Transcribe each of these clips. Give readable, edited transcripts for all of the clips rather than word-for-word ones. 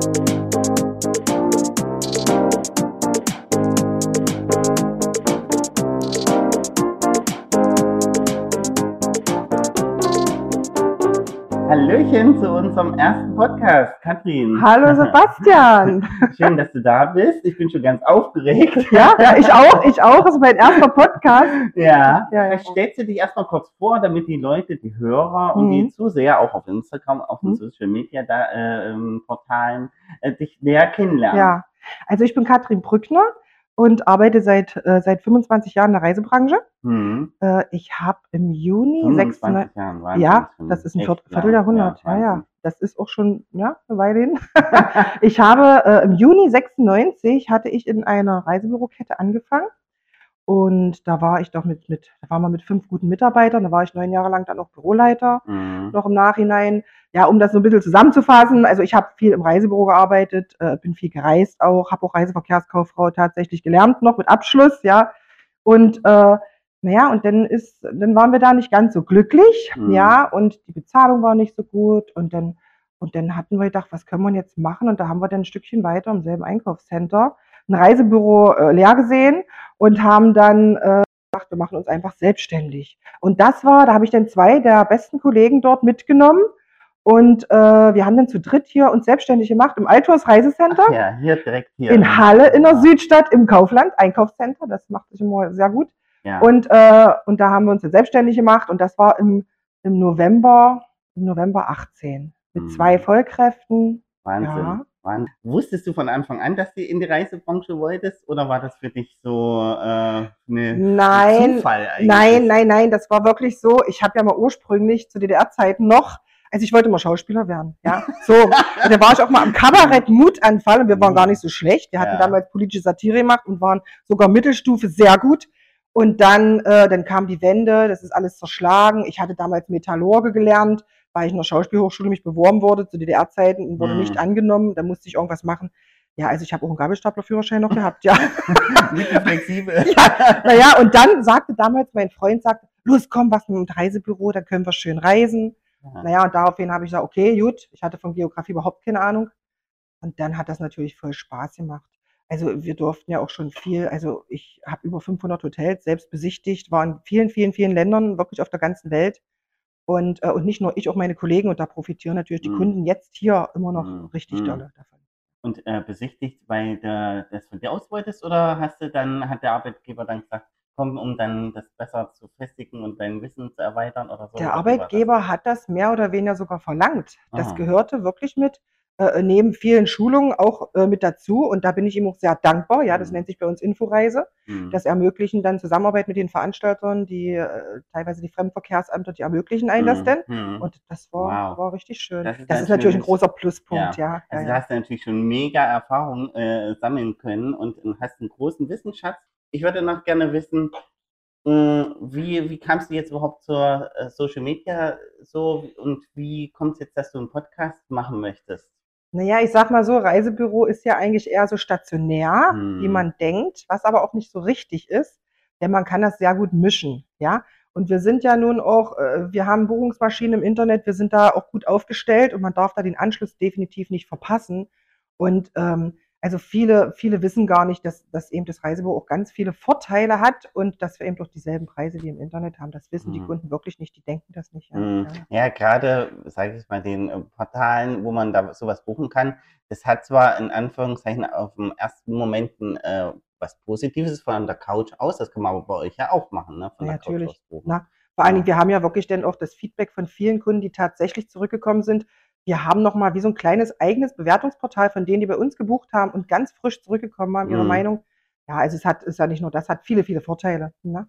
Hallöchen zu unserem ersten Podcast, Katrin. Hallo Sebastian. Schön, dass du da bist. Ich bin schon ganz aufgeregt. Ja, ich auch. Das ist mein erster Podcast. Ja. Vielleicht stellst du dich erstmal kurz vor, damit die Leute, die Hörer und die Zuseher auch auf Instagram, auf den Social Media Portalen dich näher kennenlernen. Ja, also ich bin Katrin Brückner und arbeite seit 25 Jahren in der Reisebranche. Ich habe im Juni 25 Jahren, Wahnsinn. Ja, das ist ein Vierteljahrhundert. Ja, das ist auch schon eine Weile hin. Ich habe im Juni 96 hatte ich in einer Reisebürokette angefangen und da war ich doch da waren wir mit 5 guten Mitarbeitern, da war ich 9 Jahre lang dann auch Büroleiter, noch im Nachhinein. Ja, um das so ein bisschen zusammenzufassen, also ich habe viel im Reisebüro gearbeitet, bin viel gereist auch, habe auch Reiseverkehrskauffrau tatsächlich gelernt, noch mit Abschluss, ja. Und und dann waren wir da nicht ganz so glücklich, ja, und die Bezahlung war nicht so gut und dann hatten wir gedacht, was können wir jetzt machen? Und da haben wir dann ein Stückchen weiter im selben Einkaufscenter ein Reisebüro leer gesehen und haben dann gedacht, wir machen uns einfach selbstständig. Und da habe ich dann 2 der besten Kollegen dort mitgenommen. Und wir haben dann zu dritt hier uns selbstständig gemacht im Althaus Reisecenter. Ach ja, hier direkt hier. In Halle in der Südstadt im Kaufland, Einkaufscenter. Das macht sich immer sehr gut. Ja. Und da haben wir uns dann selbstständig gemacht und das war im November 18 mit 2 Vollkräften. Wahnsinn. Ja. Wahnsinn. Wusstest du von Anfang an, dass du in die Reisebranche wolltest oder war das für dich so ein Zufall eigentlich? Nein, das war wirklich so. Ich habe ja mal ursprünglich zu DDR-Zeiten also ich wollte mal Schauspieler werden, ja. So, da war ich auch mal am Kabarett Mutanfall und wir waren gar nicht so schlecht. Wir hatten damals politische Satire gemacht und waren sogar Mittelstufe sehr gut. Und dann kam die Wende, das ist alles zerschlagen. Ich hatte damals Metallurge gelernt, weil ich in der Schauspielhochschule mich beworben wurde zu DDR-Zeiten und wurde nicht angenommen. Da musste ich irgendwas machen. Ja, also ich habe auch einen Gabelstaplerführerschein noch gehabt, ja. Nicht flexibel. Ja, und dann sagte damals mein Freund, los komm, was mit dem Reisebüro, da können wir schön reisen. Ja. Und daraufhin habe ich gesagt, okay, gut, ich hatte von Geografie überhaupt keine Ahnung. Und dann hat das natürlich voll Spaß gemacht. Also wir durften ja auch schon viel, also ich habe über 500 Hotels selbst besichtigt, war in vielen, vielen, vielen Ländern, wirklich auf der ganzen Welt. Und nicht nur ich, auch meine Kollegen. Und da profitieren natürlich die Kunden jetzt hier immer noch richtig dolle davon. Und besichtigt, weil du das von dir aus wolltest oder hat der Arbeitgeber dann gesagt, komm, um dann das besser zu festigen und dein Wissen zu erweitern oder so? Der Arbeitgeber hat das mehr oder weniger sogar verlangt. Das gehörte wirklich neben vielen Schulungen auch mit dazu und da bin ich ihm auch sehr dankbar. Ja, das nennt sich bei uns Inforeise. Das ermöglichen dann Zusammenarbeit mit den Veranstaltern, die teilweise die Fremdenverkehrsämter, die ermöglichen einen das denn. Und das war richtig schön. Das ist natürlich ein großer Pluspunkt. Ja. Also da hast du natürlich schon mega Erfahrung sammeln können und hast einen großen Wissensschatz. Ich würde noch gerne wissen, wie kamst du jetzt überhaupt zur Social Media so und wie kommt es jetzt, dass du einen Podcast machen möchtest? Naja, ich sag mal so, Reisebüro ist ja eigentlich eher so stationär, wie man denkt, was aber auch nicht so richtig ist, denn man kann das sehr gut mischen, ja. Und wir sind ja nun auch, wir haben Buchungsmaschinen im Internet, wir sind da auch gut aufgestellt und man darf da den Anschluss definitiv nicht verpassen. Und also viele wissen gar nicht, dass eben das Reisebüro auch ganz viele Vorteile hat und dass wir eben doch dieselben Preise wie im Internet haben. Das wissen die Kunden wirklich nicht, die denken das nicht. Ja, gerade, sage ich mal, den Portalen, wo man da sowas buchen kann, das hat zwar in Anführungszeichen auf dem ersten Moment was Positives von der Couch aus, das kann man aber bei euch ja auch machen, ne? Von der natürlich. Couch aus buchen. Vor allen Dingen, wir haben ja wirklich dann auch das Feedback von vielen Kunden, die tatsächlich zurückgekommen sind. Wir haben nochmal wie so ein kleines eigenes Bewertungsportal von denen, die bei uns gebucht haben und ganz frisch zurückgekommen haben, ihre Meinung. Ja, also ist ja nicht nur das, hat viele, viele Vorteile. Ne?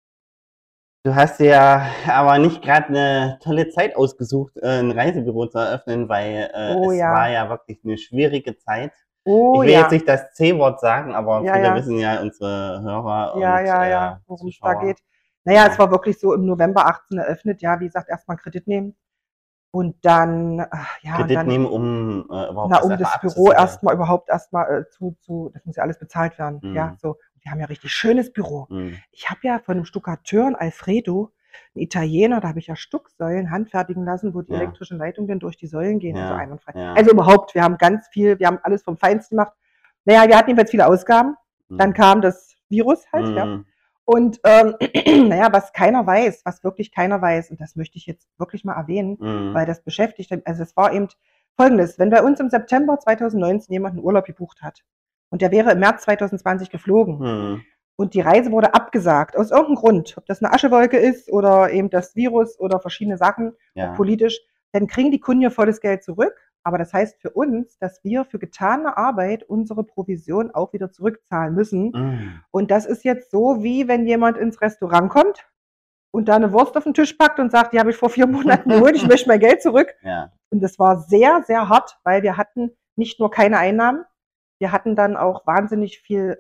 Du hast ja aber nicht gerade eine tolle Zeit ausgesucht, ein Reisebüro zu eröffnen, weil war ja wirklich eine schwierige Zeit. Ich will jetzt nicht das C-Wort sagen, aber viele wissen ja, unsere Hörer worum es da geht. Naja, es war wirklich so im November 18 eröffnet, ja, wie gesagt, erstmal Kredit nehmen. Und dann, Kredit nehmen, um überhaupt das Büro das muss ja alles bezahlt werden. Ja, so. Wir haben ja richtig schönes Büro. Ich habe ja von dem Stuckateur Alfredo, ein Italiener, da habe ich ja Stucksäulen handfertigen lassen, wo die Ja. elektrischen Leitungen dann durch die Säulen gehen, also Ja, einwandfrei. ja. Also überhaupt, wir haben ganz viel, wir haben alles vom Feinsten gemacht. Naja, wir hatten jedenfalls viele Ausgaben. Dann Mhm. kam das Virus halt, ja. Mhm. Und naja, was keiner weiß, was wirklich keiner weiß, und das möchte ich jetzt wirklich mal erwähnen, Mhm. weil das beschäftigt, also es war eben Folgendes, wenn bei uns im September 2019 jemand einen Urlaub gebucht hat und der wäre im März 2020 geflogen Mhm. und die Reise wurde abgesagt, aus irgendeinem Grund, ob das eine Aschewolke ist oder eben das Virus oder verschiedene Sachen, Ja. auch politisch, dann kriegen die Kunden ja volles Geld zurück. Aber das heißt für uns, dass wir für getane Arbeit unsere Provision auch wieder zurückzahlen müssen. Mhm. Und das ist jetzt so, wie wenn jemand ins Restaurant kommt und da eine Wurst auf den Tisch packt und sagt, die habe ich vor 4 Monaten geholt, ich möchte mein Geld zurück. Ja. Und das war sehr, sehr hart, weil wir hatten nicht nur keine Einnahmen, wir hatten dann auch wahnsinnig viel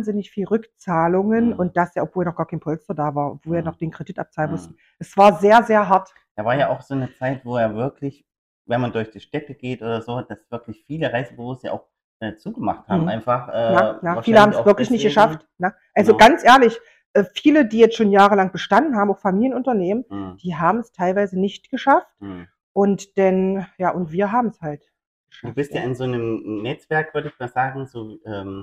Rückzahlungen Mhm. und das ja, obwohl noch gar kein Polster da war, obwohl wir noch den Kredit abzahlen mussten. Mhm. Es war sehr, sehr hart. Da war ja auch so eine Zeit, wo er wirklich, wenn man durch die Städte geht oder so, dass wirklich viele Reisebüros ja auch zugemacht haben. Mhm. Einfach Na, viele wahrscheinlich haben es auch wirklich nicht deswegen. geschafft. Ne? Also Genau. ganz ehrlich, viele, die jetzt schon jahrelang bestanden haben, auch Familienunternehmen, Mhm. die haben es teilweise nicht geschafft. Mhm. Und denn, ja, und wir haben es halt Du geschafft. bist ja Ja. in so einem Netzwerk, würde ich mal sagen, so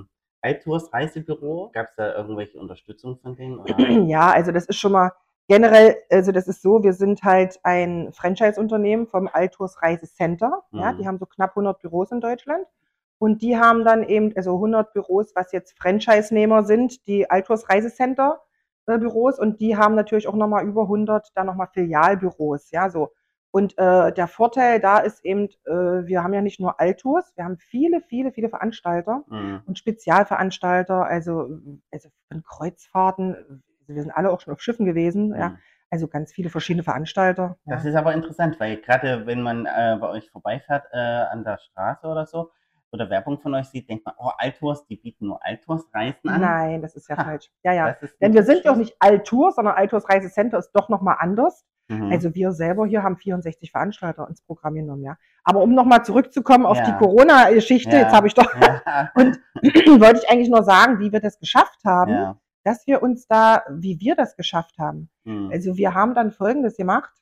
iTours Reisebüro. Gab es da irgendwelche Unterstützung von denen? Oder? Ja, also das ist schon mal generell, also das ist so, wir sind halt ein Franchise-Unternehmen vom Altours Reisecenter. Ja, die Mhm. haben so knapp 100 Büros in Deutschland. Und die haben dann eben, also 100 Büros, was jetzt Franchise-Nehmer sind, die Altours Reisecenter Büros. Und die haben natürlich auch nochmal über 100 dann nochmal Filialbüros. Ja, so. Und der Vorteil da ist eben, wir haben ja nicht nur Altours, wir haben viele, viele, viele Veranstalter Mhm. und Spezialveranstalter, also von Kreuzfahrten. Also wir sind alle auch schon auf Schiffen gewesen, ja. Mhm. Also ganz viele verschiedene Veranstalter. Das Ja. ist aber interessant, weil gerade wenn man bei euch vorbeifährt an der Straße oder so oder Werbung von euch sieht, denkt man, oh, Altours, die bieten nur Altours-Reisen an. Nein, das ist ja Ha, falsch. Ja, ja. das ist ein Denn wir sind ja auch Trugschluss. nicht Altours, sondern Altours Reisecenter ist doch nochmal anders. Mhm. Also wir selber hier haben 64 Veranstalter ins Programm genommen, ja. Aber um nochmal zurückzukommen auf die Ja. Corona-Geschichte, jetzt habe ich doch, Ja. und wollte ich eigentlich nur sagen, wie wir das geschafft haben, Ja. dass wir uns da, wie wir das geschafft haben. Mhm. Also wir haben dann Folgendes gemacht.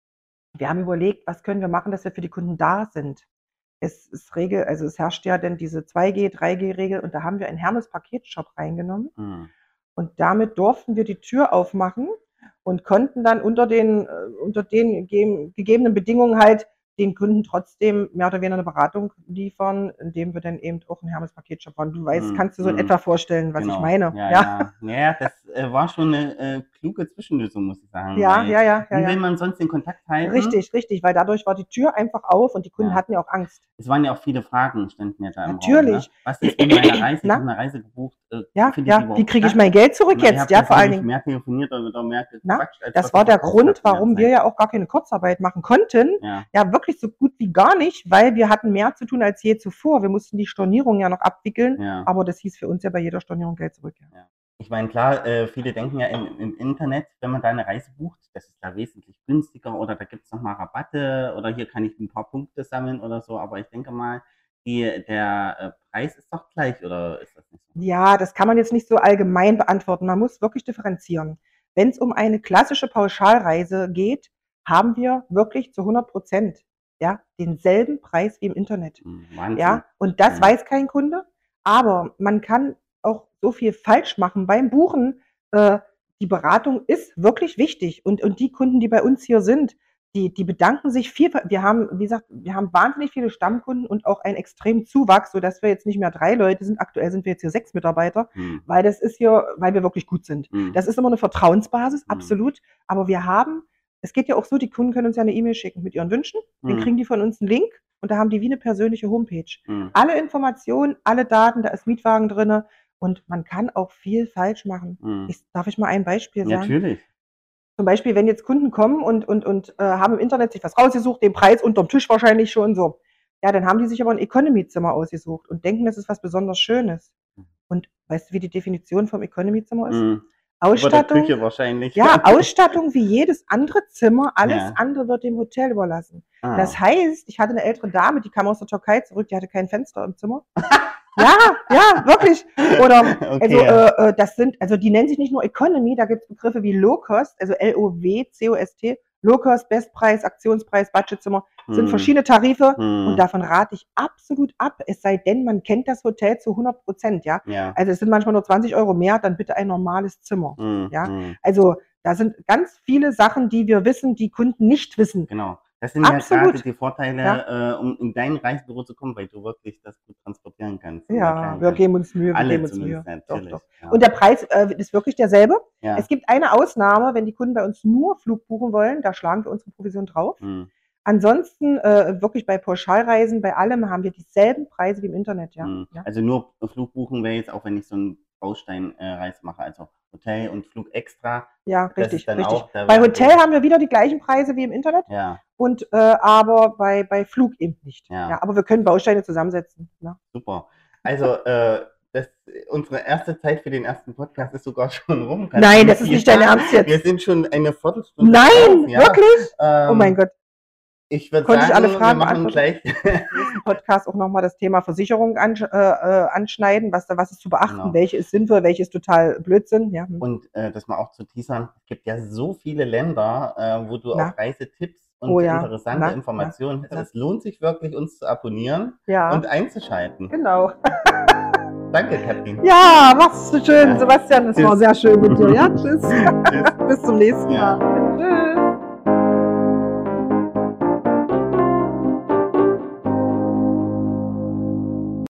Wir haben überlegt, was können wir machen, dass wir für die Kunden da sind. Es herrscht ja denn diese 2G, 3G-Regel und da haben wir einen Hermes-Paketshop reingenommen. Mhm. Und damit durften wir die Tür aufmachen und konnten dann unter den gegebenen Bedingungen halt den Kunden trotzdem mehr oder weniger eine Beratung liefern, indem wir dann eben auch einen Hermes-Paketshop haben. Du weißt, kannst du so in etwa vorstellen, was ich Genau. meine. Ja. Naja, das war schon eine kluge Zwischenlösung, muss ich sagen. Ja, weil ja. Wie will man sonst den Kontakt halten? Richtig, weil dadurch war die Tür einfach auf und die Kunden Ja. hatten ja auch Angst. Es waren ja auch viele Fragen, standen ja da im Raum. Natürlich. Ne? Was ist mit meiner Reise? Ich Na? habe eine Reise gebucht. Ja, findet die überhaupt wie kriege ich statt? mein Geld zurück Ihr jetzt? habt Ja, vor allen Dingen. mehr telefoniert oder mehr Na, gequatscht, als das was war ihr der verkauft Grund, habt in der warum wir Zeit. ja auch gar keine Kurzarbeit machen konnten. Ja. Ja, wirklich so gut wie gar nicht, weil wir hatten mehr zu tun als je zuvor. Wir mussten die Stornierung ja noch abwickeln, Ja. aber das hieß für uns ja bei jeder Stornierung Geld zurück. Ja. Ja. Ich meine, klar, viele denken ja im Internet, wenn man da eine Reise bucht, das ist da wesentlich günstiger oder da gibt es nochmal Rabatte oder hier kann ich ein paar Punkte sammeln oder so, aber ich denke mal, der Preis ist doch gleich, oder ist das nicht so? Ja, das kann man jetzt nicht so allgemein beantworten. Man muss wirklich differenzieren. Wenn es um eine klassische Pauschalreise geht, haben wir wirklich zu 100% ja, denselben Preis wie im Internet. Wahnsinn. Ja, und das weiß kein Kunde, aber man kann auch so viel falsch machen beim Buchen. Die Beratung ist wirklich wichtig und die Kunden, die bei uns hier sind, die bedanken sich viel. Wir haben, wie gesagt, wir haben wahnsinnig viele Stammkunden und auch einen extremen Zuwachs, sodass wir jetzt nicht mehr 3 Leute sind. Aktuell sind wir jetzt hier 6 Mitarbeiter, weil das ist hier, weil wir wirklich gut sind. Das ist immer eine Vertrauensbasis, absolut. Aber es geht ja auch so, die Kunden können uns ja eine E-Mail schicken mit ihren Wünschen, dann kriegen die von uns einen Link und da haben die wie eine persönliche Homepage. Alle Informationen, alle Daten, da ist Mietwagen drin und man kann auch viel falsch machen. Darf ich mal ein Beispiel sagen? Natürlich. Zum Beispiel, wenn jetzt Kunden kommen und haben im Internet sich was rausgesucht, den Preis unterm Tisch wahrscheinlich schon so. Ja, dann haben die sich aber ein Economy-Zimmer ausgesucht und denken, das ist was besonders Schönes. Und weißt du, wie die Definition vom Economy-Zimmer ist? Ausstattung, Küche wahrscheinlich. Ja, Ausstattung wie jedes andere Zimmer, alles Ja. andere wird dem Hotel überlassen. Ah. Das heißt, ich hatte eine ältere Dame, die kam aus der Türkei zurück, die hatte kein Fenster im Zimmer. Ja, wirklich. Oder, Okay. also die nennen sich nicht nur Economy, da gibt es Begriffe wie Low Cost, also LOWCOST, Low Cost, Bestpreis, Aktionspreis, Budgetzimmer, sind verschiedene Tarife und davon rate ich absolut ab, es sei denn, man kennt das Hotel zu 100%, ja. Ja. Also es sind manchmal nur 20 € mehr, dann bitte ein normales Zimmer, ja. Also da sind ganz viele Sachen, die wir wissen, die Kunden nicht wissen. Genau. Das sind ja gerade die Vorteile, um in dein Reisebüro zu kommen, weil du wirklich das gut transportieren kannst. Ja, wir geben uns Mühe. Alle zumindest, natürlich. Doch. Ja. Und der Preis ist wirklich derselbe. Ja. Es gibt eine Ausnahme, wenn die Kunden bei uns nur Flug buchen wollen, da schlagen wir unsere Provision drauf. Ansonsten wirklich bei Pauschalreisen, bei allem haben wir dieselben Preise wie im Internet. Ja. Also nur Flug buchen wäre jetzt, auch wenn ich so einen Bausteinreise mache, also Hotel und Flug extra. Ja, richtig. Auch, bei Hotel haben wir wieder die gleichen Preise wie im Internet. Ja. Und aber bei Flug eben nicht. Ja. Ja, aber wir können Bausteine zusammensetzen. Ja. Super. Also unsere erste Zeit für den ersten Podcast ist sogar schon rum. Nein, das ist nicht dein Ernst jetzt. Wir sind schon eine Viertelstunde. Nein, wirklich? Oh mein Gott. Ich würde sagen, alle Fragen wir machen gleich im nächsten Podcast auch nochmal das Thema Versicherung anschneiden, was ist zu beachten, welche ist sinnvoll, welche ist total Blödsinn. Ja. Und das mal auch zu teasern, es gibt ja so viele Länder, wo du auch Reisetipps und interessante Informationen hast. Es lohnt sich wirklich, uns zu abonnieren und einzuschalten. Genau. Danke, Katrin. Ja, mach's so schön, Sebastian. Das war sehr schön mit dir. Ja, tschüss. Bis zum nächsten Mal. Tschüss.